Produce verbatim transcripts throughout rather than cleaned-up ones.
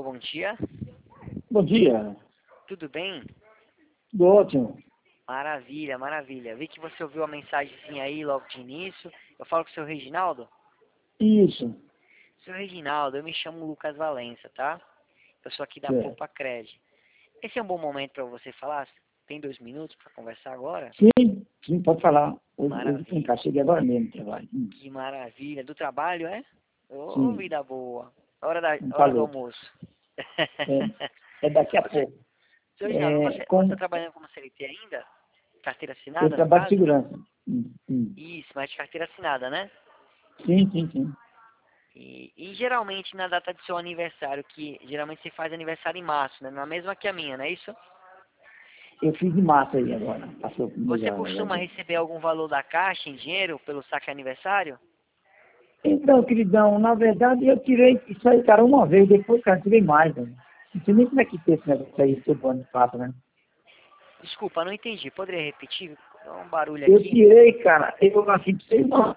bom dia. Bom dia. Tudo bem? Tudo ótimo. Maravilha, maravilha. Vi que você ouviu a mensagenzinha aí logo de início. Eu falo com o seu Reginaldo? Isso. Seu Reginaldo, eu me chamo Lucas Valença, tá? Eu sou aqui da Certo. Poupa Cred. Esse é um bom momento para você falar? Tem dois minutos para conversar agora? Sim, sim, pode falar. Hoje, hoje tem Maravilha. cá, cheguei agora mesmo no trabalho. Hum, Que maravilha. Do trabalho, é? Ô, Sim, vida boa. Hora, da, não hora do falou. almoço. É, é daqui a Você, pouco. seu Reginaldo, É, você está como trabalhando como C L T ainda? Carteira eu assinada, no trabalho de caso? segurança. Hum, hum. Isso, mas de carteira assinada, né? Sim, sim, sim. E, e geralmente na data do seu aniversário, que geralmente você faz aniversário em março, né? Na mesma que a minha, não é isso? Eu fiz de massa aí agora. Passou por mês Você agora. costuma receber algum valor da Caixa em dinheiro pelo saque aniversário? Então, queridão, na verdade eu tirei isso aí, cara, uma vez, depois, cara, tirei mais, né? Não sei nem como é que tem esse negócio aí, todo ano passa, né? Desculpa, não entendi. Poderia repetir? Dá um barulho Eu aqui. tirei, cara, eu assim, tirei uma.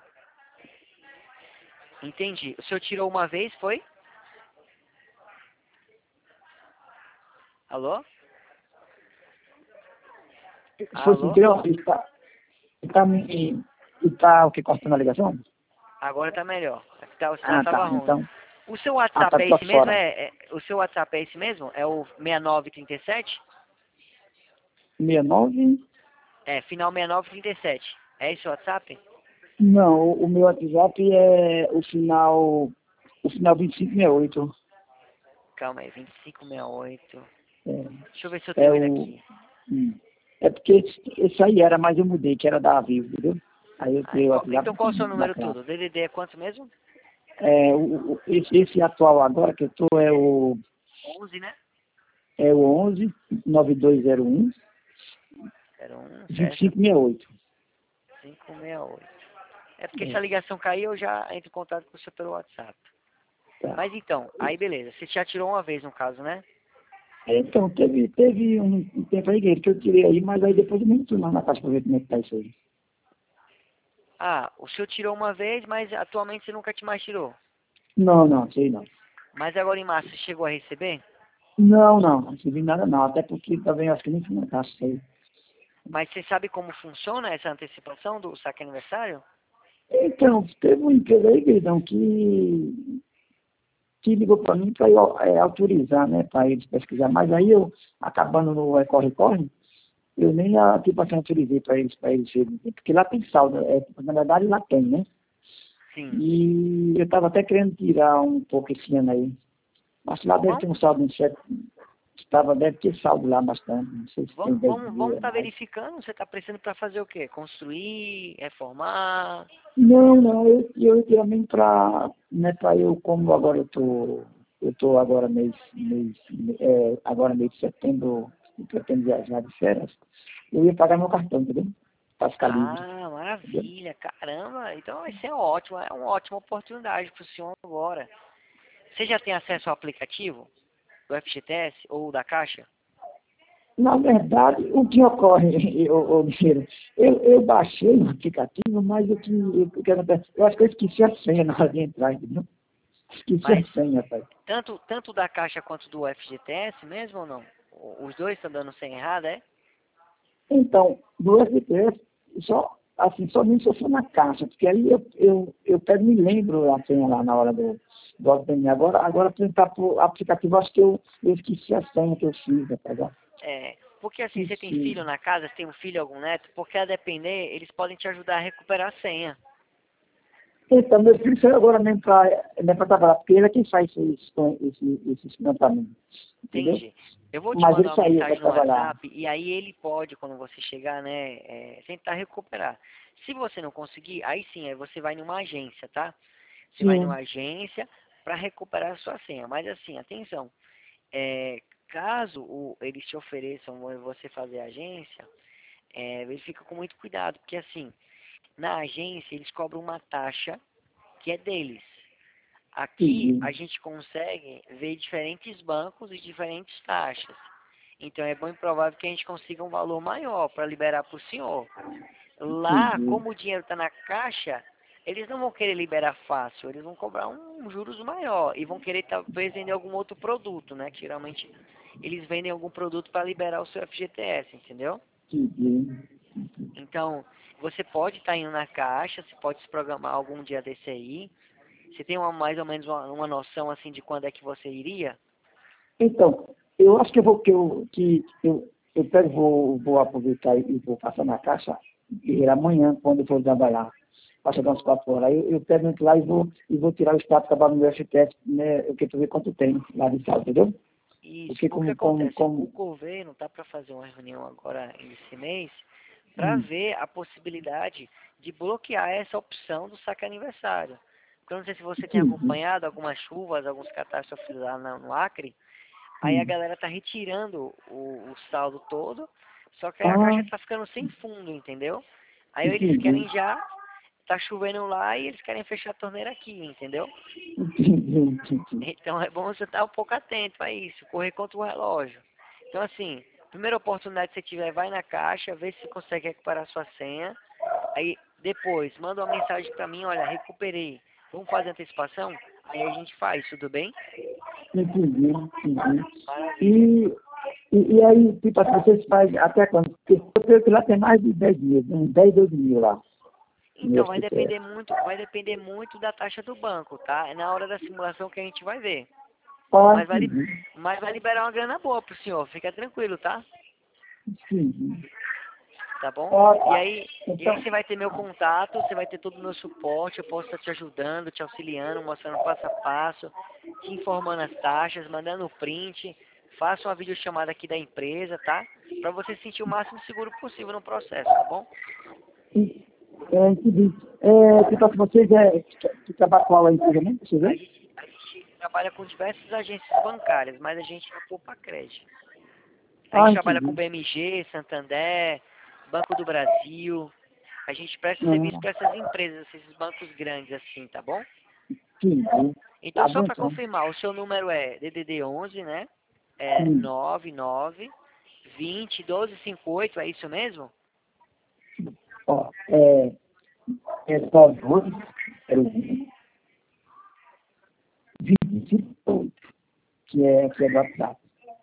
Entendi. O senhor tirou uma vez, foi? Alô? Se fosse Alô? tirei uma vez, tá? E tá me. E tá o que cortando a ligação? Agora tá melhor. Aqui tá, o sinal Ah, tava tá. ruim. Então. O seu Ah, tá WhatsApp é tô esse mesmo? fora. É, é- o seu WhatsApp é esse mesmo? É o seis nove três sete? sessenta e nove? É, final seis nove três sete. É esse o WhatsApp? Não, o, o meu WhatsApp é o final. O final vinte e cinco sessenta e oito. Calma aí, vinte e cinco sessenta e oito. É, Deixa eu ver se eu é tenho ele o. aqui. Hum. É porque esse, esse aí era, mas eu mudei, que era da Vivo, entendeu? Aí eu Ah, criei o qual- WhatsApp então qual é o seu da número classe. tudo? O D D D é quanto mesmo? É, o, o- esse, esse atual agora que eu tô é o, onze, né? é o onze nove dois zero um zero um, vinte e certo? cinco sessenta e oito. cinco seis oito. É porque se a É, ligação cair, eu já entro em contato com você pelo WhatsApp. tá. Mas então, aí beleza. Você já tirou uma vez no caso, né? Então, teve, teve um, um tempo aí que eu tirei aí, mas aí depois eu nem fui mais na casa pra ver como é que tá isso aí. Ah, o senhor tirou uma vez, mas atualmente você nunca te mais tirou. Não, não, sei não. Mas agora em março você chegou a receber? Não, não, não recebi nada não, até porque também acho que nem fui na casa isso aí. Mas você sabe como funciona essa antecipação do saque aniversário? Então, teve uma empresa aí, queridão, que, que ligou para mim para eu é, autorizar, né, para eles pesquisar, mas aí eu, acabando no é, corre-corre, eu nem, a, tipo assim, autorizei para eles, para eles verem, porque lá tem saldo, é, na verdade lá tem, né? Sim. E eu estava até querendo tirar um pouco esse ano aí. Mas lá deve Vamos, ter um saldo, não sei, estava, deve ter saldo lá bastante, não sei se tem vamos, dez vamos, mil, vamos é estar mais. verificando. Você está precisando para fazer o quê? Construir, reformar? Não, não, eu, eu geralmente para, né, para eu, como agora eu tô, eu tô agora mês, mês, é, agora mês de setembro, eu pretendo viajar de férias, eu ia pagar meu cartão, entendeu? Para ficar livre, Ah, entendeu? maravilha, caramba. Então vai ser ótimo, é uma ótima oportunidade para o senhor agora. Você já tem acesso ao aplicativo do F G T S ou da Caixa? Na verdade, o que ocorre, ô, ô, Guilherme, eu, eu baixei o aplicativo, mas o que, o que acontece, eu acho que eu esqueci a senha na hora de entrar, entendeu? Esqueci a Mas senha, pai. tanto, tanto da Caixa quanto do F G T S mesmo ou não? O- Os dois estão dando senha errada, é? Então, do F P S, só, assim, somente se eu for na caixa, porque aí eu, eu, eu pego e me lembro a senha lá na hora do, do O T P. Agora, agora para entrar pro aplicativo, acho que eu, eu esqueci a senha que eu fiz, rapaz. ó. É, porque assim, você tem Esqueci. filho na casa, você tem um filho, algum neto, porque a depender, eles podem te ajudar a recuperar a senha. Então, meu filho saiu agora mesmo para trabalhar, porque ele é quem faz esses, esses, esses plantamentos, entendeu? Entende? Eu vou te Mas ele mandar uma saiu para mensagem no trabalhar. WhatsApp e aí ele pode, quando você chegar, né, é, tentar recuperar. Se você não conseguir, aí sim, aí você vai numa agência, tá? Você vai numa Sim. agência para recuperar a sua senha. Mas assim, atenção, é, caso o, eles te ofereçam você fazer a agência, é, verifica com muito cuidado, porque assim, na agência eles cobram uma taxa que é deles. Aqui Entendi. a gente consegue ver diferentes bancos e diferentes taxas. Então é bom e provável que a gente consiga um valor maior para liberar para o senhor. Lá, Entendi. como o dinheiro está na caixa, eles não vão querer liberar fácil, eles vão cobrar um juros maior e vão querer talvez vender algum outro produto, né? Que geralmente eles vendem algum produto para liberar o seu F G T S, entendeu? Entendi. Então, você pode estar indo na Caixa, você pode se programar algum dia desse aí. Você tem uma, mais ou menos uma, uma noção assim de quando é que você iria? Então, eu acho que eu vou, que eu, que eu, eu pego, vou, vou aproveitar e vou passar na caixa e amanhã, quando eu for trabalhar, para chegar uns quatro horas. Aí eu, eu pego lá e vou, e vou tirar o status acabar no meu F T S, né? Eu quero ver quanto tem lá de saldo, entendeu? Isso, Porque porque como, como, acontece, o como, governo tá para fazer uma reunião agora esse mês para hum, ver a possibilidade de bloquear essa opção do saque aniversário. Porque eu não sei se você tem entendi. acompanhado algumas chuvas, alguns catástrofes lá no no Acre. Aí a Hum. galera tá retirando o, o saldo todo, só que aí a Ah, caixa tá ficando sem fundo, entendeu? Aí eles entendi. querem já, tá chovendo lá e eles querem fechar a torneira aqui, entendeu? Entendi, entendi. Então é bom você estar um pouco atento a isso, correr contra o relógio. Então assim, primeira oportunidade que você tiver, vai na caixa, vê se consegue recuperar sua senha. Aí depois, manda uma mensagem pra mim, olha, recuperei. Vamos fazer antecipação? Aí a gente faz, tudo bem? Entendi, entendi. Maravilha. E, e, e aí, tipo, assim, vocês fazem até quando? Porque eu creio que lá tem mais de dez dias, uns dez, doze mil lá, no Então, vai F T S. depender muito, vai depender muito da taxa do banco, tá? É na hora da simulação que a gente vai ver. Ah, Mas vai, li- entendi, mas vai liberar uma grana boa pro senhor, fica tranquilo, tá? entendi. Tá bom? Ah, E tá. aí, e aí Então, você vai ter meu contato, você vai ter todo o meu suporte, eu posso estar te ajudando, te auxiliando, mostrando passo a passo, te informando as taxas, mandando o print, faça uma videochamada aqui da empresa, tá? Pra você se sentir o máximo seguro possível no processo, tá bom? e- é, entendi. É, tipo, assim, vocês é, que, que trabalham com a empresa mesmo, você A vê? gente, a gente trabalha com diversas agências bancárias, mas a gente não poupa crédito. A Ah, gente trabalha com entendi. B M G, Santander, Banco do Brasil. A gente presta serviço Ah, para essas empresas, esses bancos grandes assim, tá bom? entendi. Então, Tá só bom, para então. confirmar, o seu número é D D D onze, né? É Hum. nove nove vinte doze cinquenta e oito, é isso mesmo? Ó, é, é só doze, é o vinte e oito, que é, que é do WhatsApp.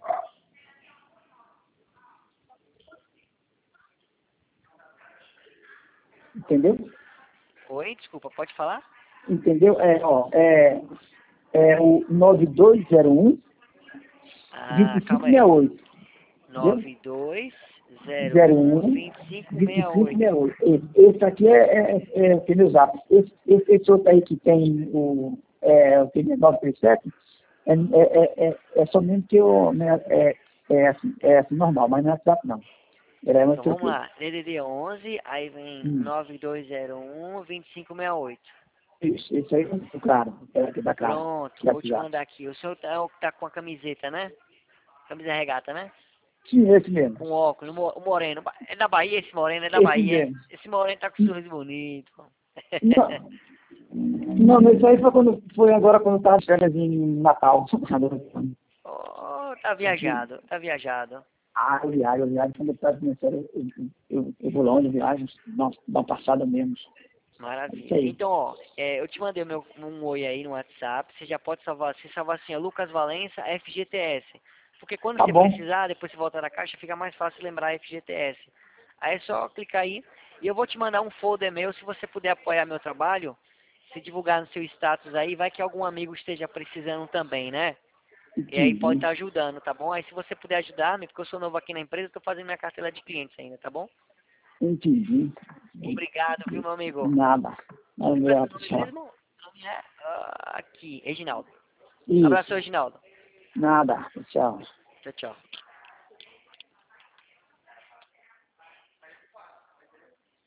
Entendeu? Oi, desculpa, pode falar? Entendeu? É, ó, é, é o nove dois zero um, Ah, calma aí. vinte e cinco sessenta e oito. Entendeu? nove dois zero zero um um, vinte e cinco vinte e sessenta e cinco sessenta e oito. oito. Esse, esse aqui é, é, é o meu zap. Esse, esse, esse outro aí que tem o, é, o nove três sete é, é, é, é, é somente o, né, é, é, assim, é assim normal, mas não é WhatsApp não. Era Então mais vamos tranquilo. lá, D D D onze, aí vem Hum. nove dois zero um vinte e cinco sessenta e oito. Isso, esse aí é o cara, é aqui da cara, Pronto, que é vou te WhatsApp. mandar aqui. O senhor tá, é o que tá com a camiseta, né? Camisa regata, né? Sim, esse mesmo. Com óculos, o mo- o moreno. É da Bahia esse moreno, é da Esse Bahia. mesmo. Esse moreno tá com um sorriso bonito. Não, não, mas isso aí foi, quando, foi agora quando eu estava de férias em Natal. Oh, tá De, viajado, tá viajado. ah, eu viajo, eu viajo. Quando eu estava de férias, eu, eu, eu, eu vou longe, eu viajo, dá, dá uma passada mesmo. É isso Maravilha. aí. Então, ó, é, eu te mandei meu, um oi aí no WhatsApp. Você já pode salvar, se salvar assim, é Lucas Valença, F G T S. Porque quando Tá você bom. precisar, depois você volta na caixa, fica mais fácil lembrar F G T S. Aí é só clicar aí e eu vou te mandar um folder meu, se você puder apoiar meu trabalho, se divulgar no seu status aí, vai que algum amigo esteja precisando também, né? E aí pode Entendi. estar ajudando, tá bom? Aí se você puder ajudar-me, porque eu sou novo aqui na empresa, estou fazendo minha carteira de clientes ainda, tá bom? Entendi. Obrigado, viu, meu amigo? Nada. Não, Como é que é seu meu, nome tchau. mesmo? Meu nome é ah, aqui, Reginaldo. Isso. Abraço, Reginaldo. Nada. Tchau. Tchau, tchau.